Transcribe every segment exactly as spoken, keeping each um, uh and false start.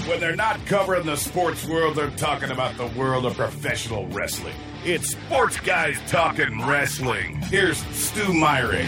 When they're not covering the sports world, they're talking about the world of professional wrestling. It's Sports Guys Talking Wrestling. Here's Stu Myrick.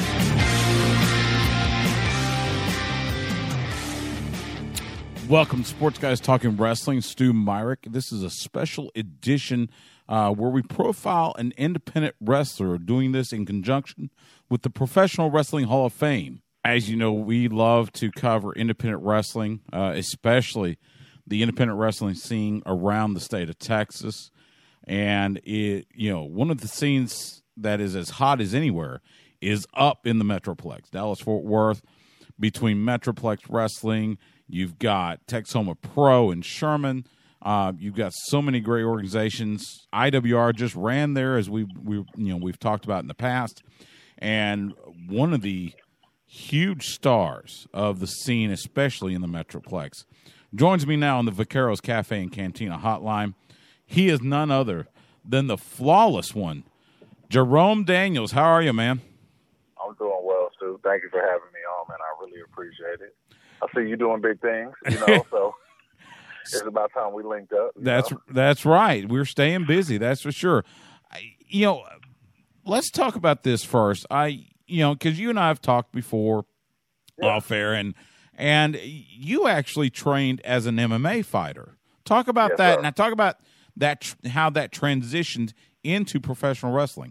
Welcome to Sports Guys Talking Wrestling. Stu Myrick. This is a special edition uh, where we profile an independent wrestler, doing this in conjunction with the Professional Wrestling Hall of Fame. As you know, we love to cover independent wrestling, uh, especially the independent wrestling scene around the state of Texas. And, it, you know, one of the scenes that is as hot as anywhere is up in the Metroplex, Dallas-Fort Worth, between Metroplex Wrestling. You've got Texoma Pro in Sherman. Uh, you've got so many great organizations. I W R just ran there, as we we you know we've talked about in the past, and one of the huge stars of the scene, especially in the Metroplex, joins me now on the Vaqueros Cafe and Cantina hotline. He is none other than the flawless one, Jerome Daniels. How are you, man? I'm doing well, Stu. Thank you for having me on, man. I really appreciate it. I see you doing big things, you know, so it's about time we linked up. That's know? that's right. We're staying busy, that's for sure. I, you know, let's talk about this first. I, you know, because you and I have talked before yeah. off air, and and you actually trained as an M M A fighter. Talk about yes, that. Sir. Now, talk about that. How that transitioned into professional wrestling.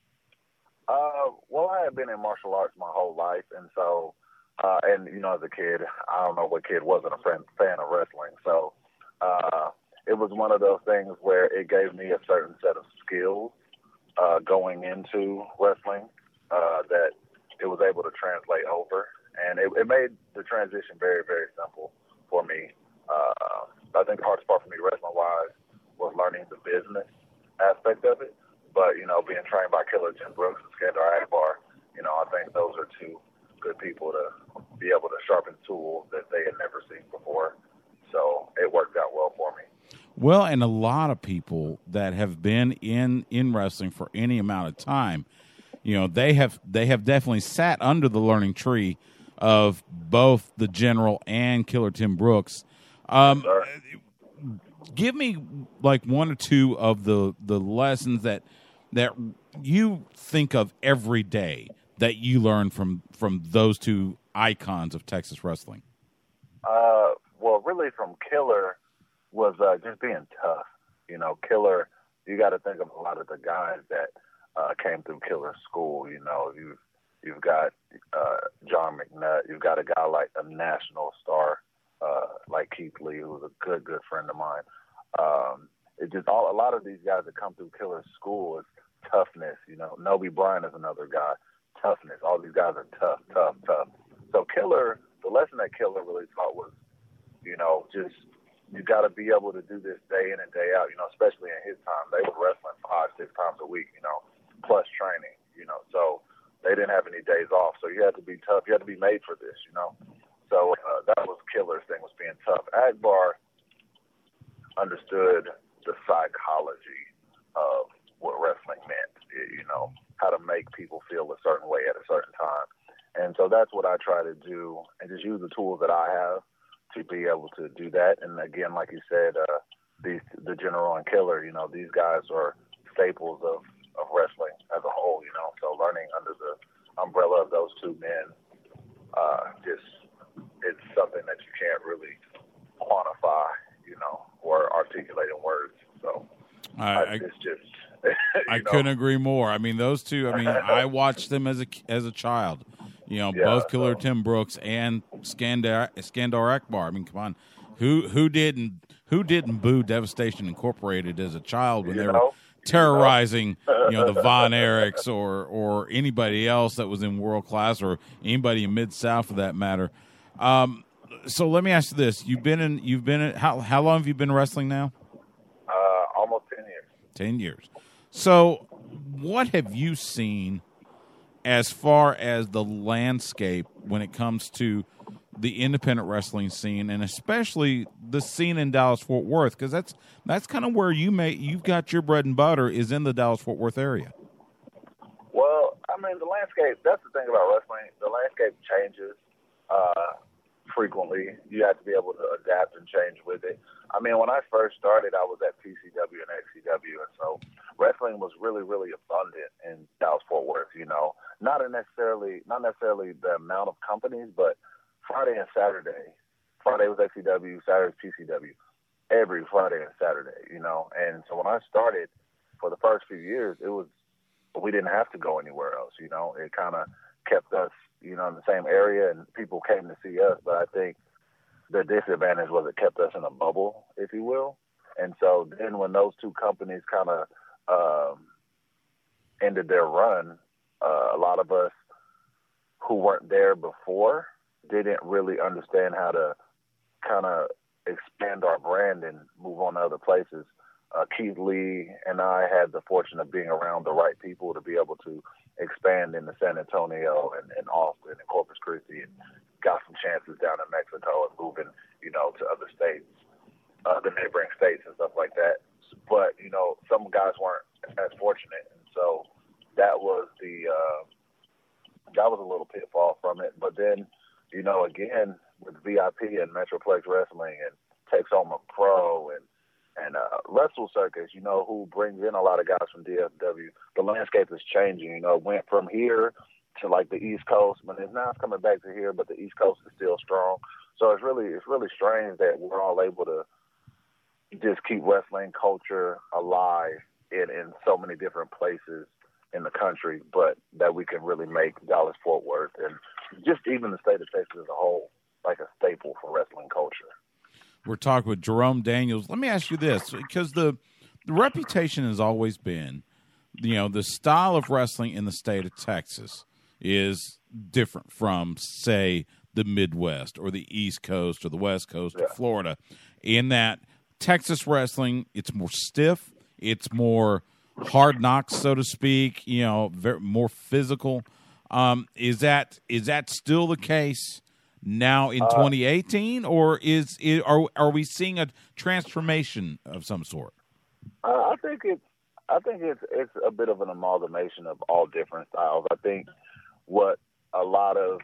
Uh, well, I had been in martial arts my whole life, and so. Uh, and, you know, as a kid, I don't know what kid wasn't a fan, fan of wrestling. So uh, it was one of those things where it gave me a certain set of skills uh, going into wrestling uh, that it was able to translate over. And it, it made the transition very, very simple for me. Uh, I think the hardest part for me wrestling-wise was learning the business aspect of it. But, you know, being trained by Killer Tim Brooks and Skandar Akbar, you know, I think those are two good people to be able to sharpen tools that they had never seen before. So it worked out well for me. Well, and a lot of people that have been in, in wrestling for any amount of time, you know, they have they have definitely sat under the learning tree of both the General and Killer Tim Brooks. Um, yes, give me like one or two of the, the lessons that that you think of every day that you learn from, from those two icons of Texas wrestling? Uh, well, really from Killer was uh, just being tough. You know, Killer, you got to think of a lot of the guys that uh, came through Killer school. You know, you've, you've got uh, John McNutt. You've got a guy like a national star uh, like Keith Lee, who's a good, good friend of mine. Um, it just all a lot of these guys that come through Killer school is toughness. You know, Noby Bryan is another guy. Toughness. All these guys are tough, tough, tough. So Killer, the lesson that Killer really taught was, you know, just you got to be able to do this day in and day out, you know, especially in his time. They were wrestling five, six times a week, you know, plus training, you know. So they didn't have any days off. So you had to be tough. You had to be made for this, you know. So uh, that was Killer's thing, was being tough. Akbar understood the psychology of what wrestling meant, you know, how to make people feel a certain way at a certain time. And so that's what I try to do, and just use the tools that I have to be able to do that. And again, like you said, uh, these, the General and Killer, you know, these guys are staples of, of wrestling as a whole, you know. So learning under the umbrella of those two men, uh, just, it's something that you can't really quantify, you know, or articulate in words. So I, uh, I, it's just... I know? couldn't agree more. I mean, those two, I mean, I watched them as a, as a child, you know, Yeah, both Killer so. Tim Brooks and Skandar, Skandar Akbar. I mean, come on, who, who didn't, who didn't boo Devastation Incorporated as a child when You they know? were terrorizing, you know, the Von Erichs or, or anybody else that was in world class, or anybody in Mid-South for that matter. Um, so let me ask you this. You've been in, you've been in, how, how long have you been wrestling now? Uh, almost ten years. ten years. So what have you seen as far as the landscape when it comes to the independent wrestling scene, and especially the scene in Dallas-Fort Worth? Because that's that's kind of where you may you've got your bread and butter, is in the Dallas-Fort Worth area. Well, I mean, the landscape, that's the thing about wrestling. The landscape changes uh, frequently. You have to be able to adapt and change with it. I mean, when I first started, I was at P C W and X C W, and so wrestling was really, really abundant in Dallas-Fort Worth. You know, not necessarily not necessarily the amount of companies, but Friday and Saturday. Friday was X C W, Saturday was P C W. Every Friday and Saturday, you know. And so when I started, for the first few years, it was we didn't have to go anywhere else. You know, it kind of kept us, you know, in the same area, and people came to see us. But I think the disadvantage was it kept us in a bubble, if you will. And so then when those two companies kind of um, ended their run, uh, a lot of us who weren't there before didn't really understand how to kind of expand our brand and move on to other places. Uh, Keith Lee and I had the fortune of being around the right people to be able to expand into San Antonio and, and Austin and Corpus Christi, and got some chances down in Mexico and moving, you know, to other states, uh, the neighboring states and stuff like that. But, you know, some guys weren't as fortunate. And so that was the, uh, that was a little pitfall from it. But then, you know, again, with V I P and Metroplex Wrestling and Texoma Pro and and uh, Wrestle Circus, you know, who brings in a lot of guys from D F W. The landscape is changing. You know, it went from here to like the East Coast, but it's now it's coming back to here. But the East Coast is still strong. So it's really it's really strange that we're all able to just keep wrestling culture alive in in so many different places in the country, but that we can really make Dallas-Fort Worth and just even the state of Texas as a whole like a staple for wrestling culture. We're talking with Jerome Daniels. Let me ask you this, because the, the reputation has always been, you know, the style of wrestling in the state of Texas is different from, say, the Midwest or the East Coast or the West Coast yeah. or Florida, in that Texas wrestling, it's more stiff, it's more hard knocks, so to speak, you know, very, more physical. Um, is that is that still the case now in uh, twenty eighteen, or is it, are are we seeing a transformation of some sort? Uh, I think it's I think it's it's a bit of an amalgamation of all different styles. I think what a lot of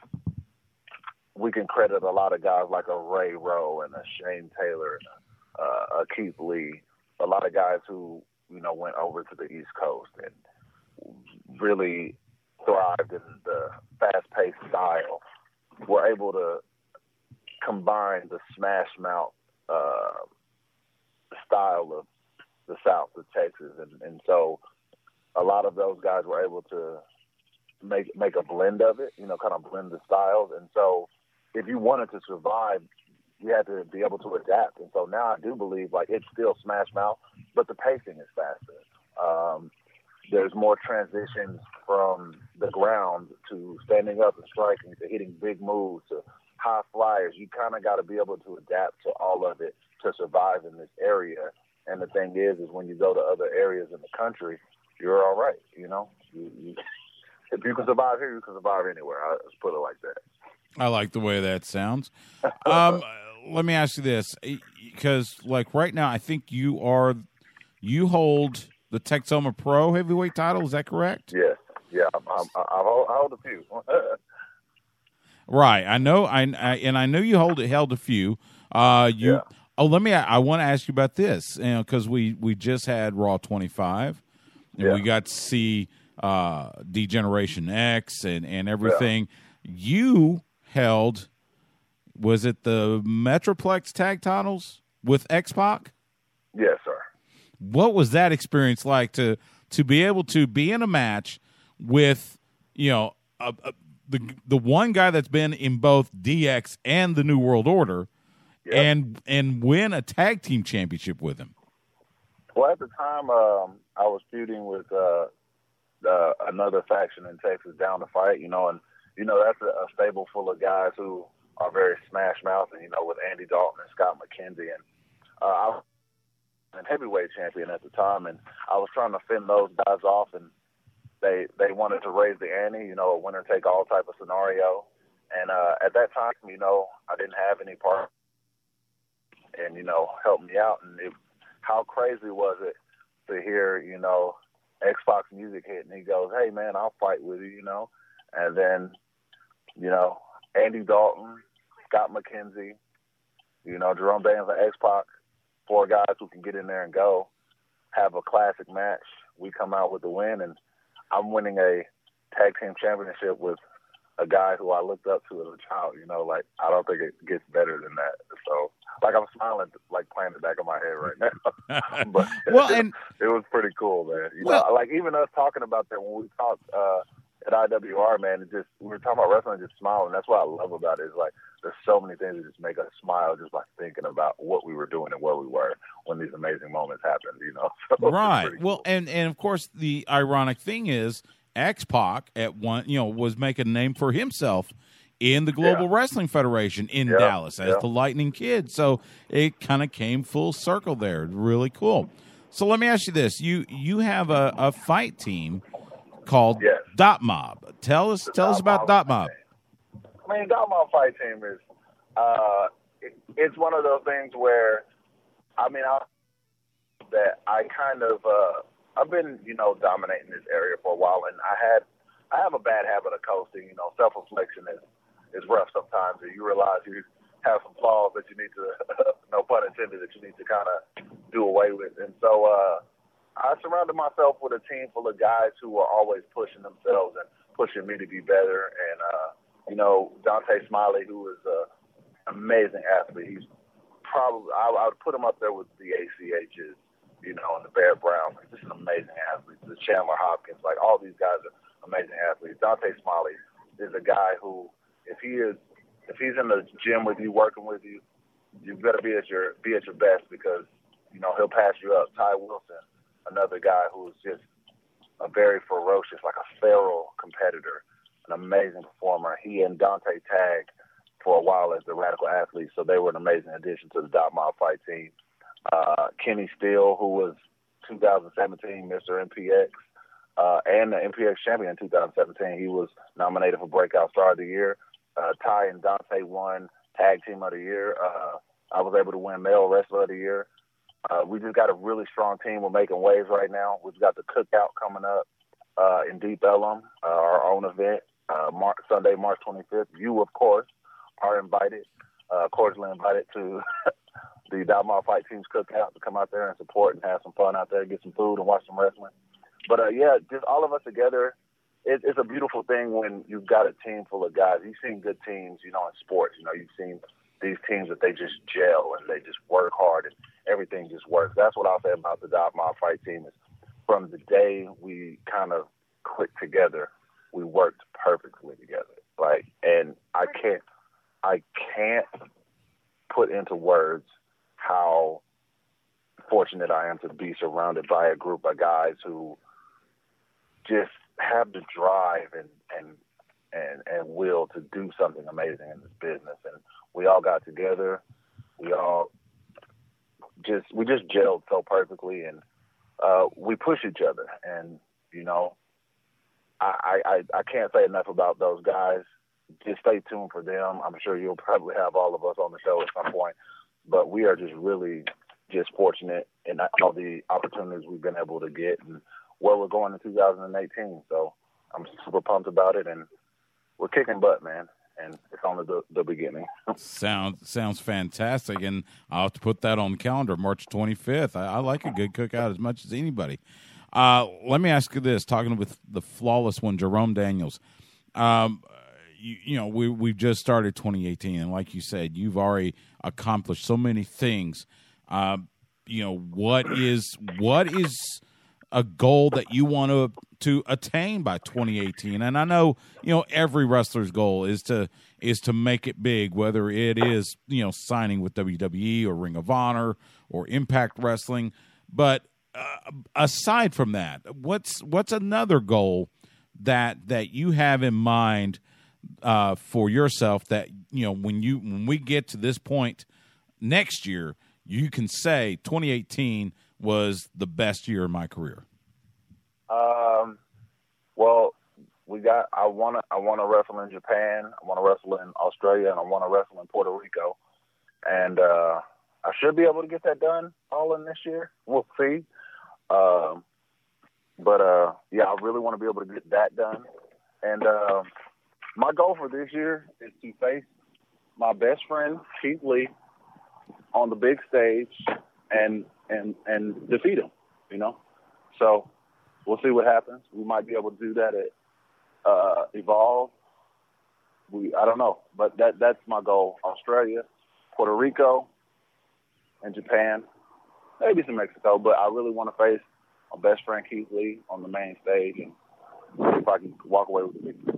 we can credit a lot of guys like a Ray Rowe and a Shane Taylor and a, uh, a Keith Lee, a lot of guys who you know went over to the East Coast and really thrived in the fast-paced style. Were able to combine the smash mouth uh, style of the South of Texas, and, and so a lot of those guys were able to make make a blend of it, you know, kind of blend the styles. And so, if you wanted to survive, you had to be able to adapt. And so now I do believe like it's still smash mouth, but the pacing is faster. Um, There's more transitions from the ground to standing up and striking to hitting big moves to high flyers. You kind of got to be able to adapt to all of it to survive in this area. And the thing is, is when you go to other areas in the country, you're all right. You know, you, you, if you can survive here, you can survive anywhere. I just put it like that. I like the way that sounds. Um, let me ask you this, because like right now, I think you are you hold the Texoma Pro heavyweight title. Is that correct? Yes. Yeah. I'm, I'm, I hold, I hold a few. Right. I know. I, I and I know you hold held a few. Uh, you. Yeah. Oh, let me. I want to ask you about this, you know, because we we just had Raw twenty-five, and yeah. we got to see uh, D-Generation X and and everything. Yeah. You held. Was it the Metroplex tag titles with X-Pac? Yes, sir. What was that experience like to to be able to be in a match with, you know, a, a, the the one guy that's been in both D X and the New World Order, yep. and and win a tag team championship with him? Well, at the time, um, I was feuding with uh, uh, another faction in Texas, Down to Fight, you know, and you know that's a, a stable full of guys who are very smash mouth, and you know, with Andy Dalton and Scott McKenzie, and uh, I was and heavyweight champion at the time, and I was trying to fend those guys off, and they they wanted to raise the ante, you know, a winner take all type of scenario. And uh, at that time, you know, I didn't have any part, and you know, helped me out. And it, how crazy was it to hear, you know, X-Pac music hit, and he goes, "Hey man, I'll fight with you," you know. And then, you know, Andy Dalton Scott McKenzie, you know, Jerome Daniels and X-Pac, four guys who can get in there and go, have a classic match. We come out with the win, and I'm winning a tag team championship with a guy who I looked up to as a child. You know, like, I don't think it gets better than that. So, like, I'm smiling, like, playing the back of my head right now. But well, it, and it was pretty cool, man. You well, know, like, even us talking about that when we talked uh, at I W R, man, it just, we were talking about wrestling, just smiling. That's what I love about it. Is like, there's so many things that just make us smile just by thinking about what we were doing and where we were when these amazing moments happened, you know? So right. cool. Well, and, and of course, the ironic thing is X-Pac at one, you know, was making a name for himself in the Global yeah. Wrestling Federation in yep. Dallas as yep. the Lightning Kid. So it kind of came full circle there. Really cool. So let me ask you this. You you have a, a fight team called yes. Dot Mob. Tell us the tell Dot us about Mob Dot Mob. I mean, Dot Mob fight team is uh, it, it's one of those things where, I mean, I, that I kind of uh, I've been, you know, dominating this area for a while, and I had I have a bad habit of coasting. You know, self-reflection is, is rough sometimes, and you realize you have some flaws that you need to, no pun intended, that you need to kind of do away with. And so uh, I surrounded myself with a team full of guys who are always pushing themselves and pushing me to be better. And, uh, you know, Dante Smiley, who is an amazing athlete. He's probably, I, I would put him up there with the A C H's, you know, and the Bear Brown. Like, just an amazing athlete. The Chandler Hopkins, like, all these guys are amazing athletes. Dante Smiley is a guy who, if he is, if he's in the gym with you, working with you, you better be at your be at your best, because, you know, he'll pass you up. Ty Wilson, another guy who's just a very ferocious, like a feral competitor, an amazing performer. He and Dante tagged for a while as the Radical Athletes, so they were an amazing addition to the Dot Mob fight team. Uh, Kenny Steele, who was two thousand seventeen Mister M P X uh, and the M P X champion in two thousand seventeen. He was nominated for Breakout Star of the Year. Uh, Ty and Dante won Tag Team of the Year. Uh, I was able to win Male Wrestler of the Year. Uh, we just got a really strong team. We're making waves right now. We've got the Cookout coming up uh, in Deep Ellum, uh, our own event, uh, Mar- Sunday, March twenty-fifth. You, of course, are invited, uh, cordially invited to the Dot Mob Fight Team's Cookout to come out there and support and have some fun out there, get some food and watch some wrestling. But, uh, yeah, just all of us together. It, it's a beautiful thing when you've got a team full of guys. You've seen good teams, you know, in sports. You know, you've seen these teams that they just gel and they just work hard and everything just works. That's what I'll say about the Dot Mob fight team is from the day we kind of clicked together, we worked perfectly together. Like, and I can't, I can't put into words how fortunate I am to be surrounded by a group of guys who just have the drive and, and, and, and will to do something amazing in this business. And we all got together. We all just, we just gelled so perfectly, and uh, we push each other. And, you know, I, I, I can't say enough about those guys. Just stay tuned for them. I'm sure you'll probably have all of us on the show at some point, but we are just really just fortunate in all the opportunities we've been able to get and where we're going in two thousand eighteen. So I'm super pumped about it, and we're kicking butt, man. And it's only the, the beginning. Sounds sounds fantastic, and I'll have to put that on the calendar, March twenty-fifth. I, I like a good cookout as much as anybody. Uh, let me ask you this: talking with the flawless one, Jerome Daniels. Um, you, you know, we we've just started twenty eighteen, and like you said, you've already accomplished so many things. Uh, you know, what is what is a goal that you want to to attain by twenty eighteen? And I know, you know, every wrestler's goal is to is to make it big, whether it is, you know, signing with W W E or Ring of Honor or Impact Wrestling. But uh, aside from that, what's what's another goal that that you have in mind uh, for yourself that, you know, when you when we get to this point next year, you can say twenty eighteen was the best year of my career? Um, well, we got. I want to. I want to wrestle in Japan. I want to wrestle in Australia, and I want to wrestle in Puerto Rico. And uh, I should be able to get that done all in this year. We'll see. Um, but uh, yeah, I really want to be able to get that done. And uh, my goal for this year is to face my best friend Keith Lee on the big stage and and and defeat him. You know, so we'll see what happens. We might be able to do that at uh, Evolve. We I don't know, but that that's my goal. Australia, Puerto Rico, and Japan, maybe some Mexico. But I really want to face my best friend Keith Lee on the main stage and see if I can walk away with the victory.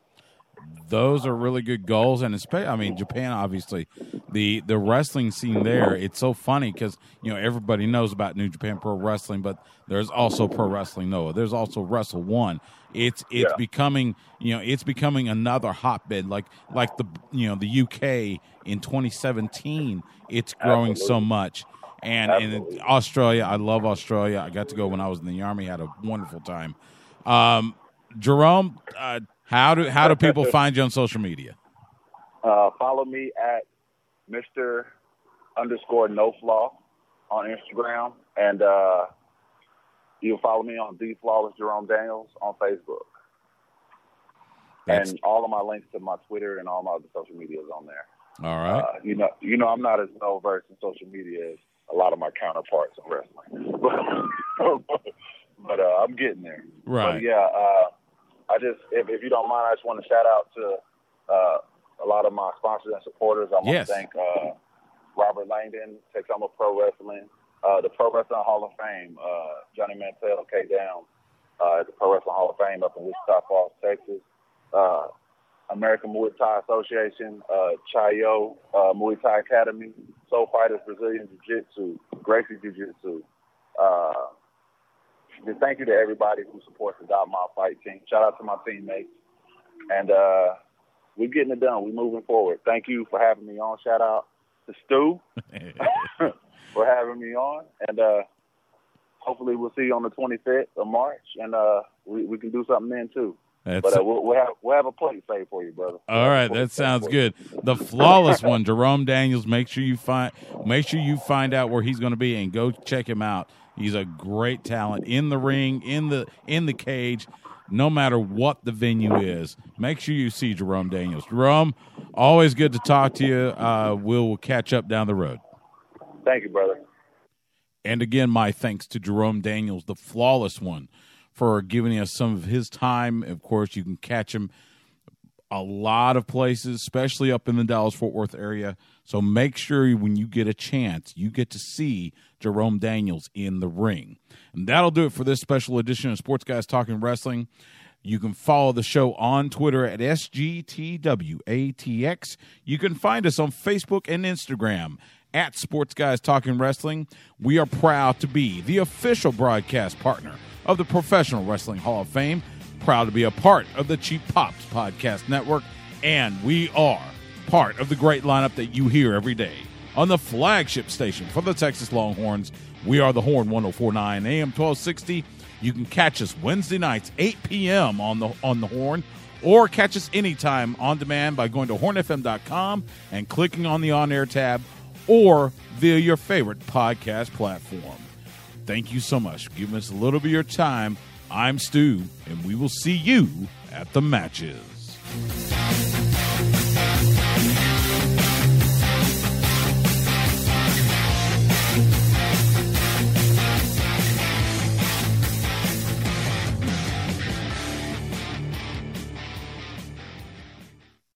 Those are really good goals, and especially, I mean, Japan, obviously, the the wrestling scene there. It's so funny because you know everybody knows about New Japan Pro Wrestling, but there's also Pro Wrestling Noah. There's also Wrestle One. It's it's Yeah. becoming you know it's becoming another hotbed, like like the you know the U K in twenty seventeen. It's growing Absolutely. so much, and Absolutely. in Australia, I love Australia. I got to go when I was in the Army. Had a wonderful time. Um, Jerome. Uh, How do how do people find you on social media? Uh, follow me at Mister underscore No Flaw on Instagram, and uh, you'll follow me on The Flawless Jerome Daniels on Facebook. That's- And all of my links to my Twitter and all my other social media is on there. All right. Uh, you know, you know, I'm not as well versed in social media as a lot of my counterparts in wrestling, but, but uh, I'm getting there. Right. But yeah. Uh, I just, if, if you don't mind, I just want to shout out to uh, a lot of my sponsors and supporters. I want Yes. to thank uh, Robert Langdon, Texoma Pro Wrestling, uh, the Pro Wrestling Hall of Fame, uh, Johnny Mantell, K Down, uh, at the Pro Wrestling Hall of Fame up in Wichita Falls, Texas, uh, American Muay Thai Association, uh, Chayo uh, Muay Thai Academy, Soul Fighters Brazilian Jiu-Jitsu, Gracie Jiu-Jitsu. Uh, Just thank you to everybody who supports the Dot Mile Fight team. Shout out to my teammates. And uh, we're getting it done. We're moving forward. Thank you for having me on. Shout out to Stu for having me on. And uh, hopefully we'll see you on the twenty-fifth of March. And uh, we, we can do something then, too. That's But uh, we'll, we'll, have, we'll have a plate saved for you, brother. all right. That sounds good. The flawless one, Jerome Daniels. Make sure you find make sure you find out where he's going to be and go check him out. He's a great talent in the ring, in the in the cage, no matter what the venue is. Make sure you see Jerome Daniels. Jerome, always good to talk to you. Uh, we'll, we'll catch up down the road. Thank you, brother. And again, my thanks to Jerome Daniels, the flawless one, for giving us some of his time. Of course, you can catch him a lot of places, especially up in the Dallas-Fort Worth area. So make sure when you get a chance, you get to see Jerome Daniels in the ring. And that'll do it for this special edition of Sports Guys Talking Wrestling. You can follow the show on Twitter at S G T W A T X. You can find us on Facebook and Instagram at Sports Guys Talking Wrestling. We are proud to be the official broadcast partner of the Professional Wrestling Hall of Fame, proud to be a part of the Cheap Pops Podcast Network, and we are part of the great lineup that you hear every day on the flagship station for the Texas Longhorns. We are the Horn ten forty-nine A M twelve sixty. You can catch us Wednesday nights, eight p.m. on the on the Horn, or catch us anytime on demand by going to horn f m dot com and clicking on the on-air tab, or via your favorite podcast platform. Thank you so much for giving us a little bit of your time. I'm Stu, and we will see you at the matches.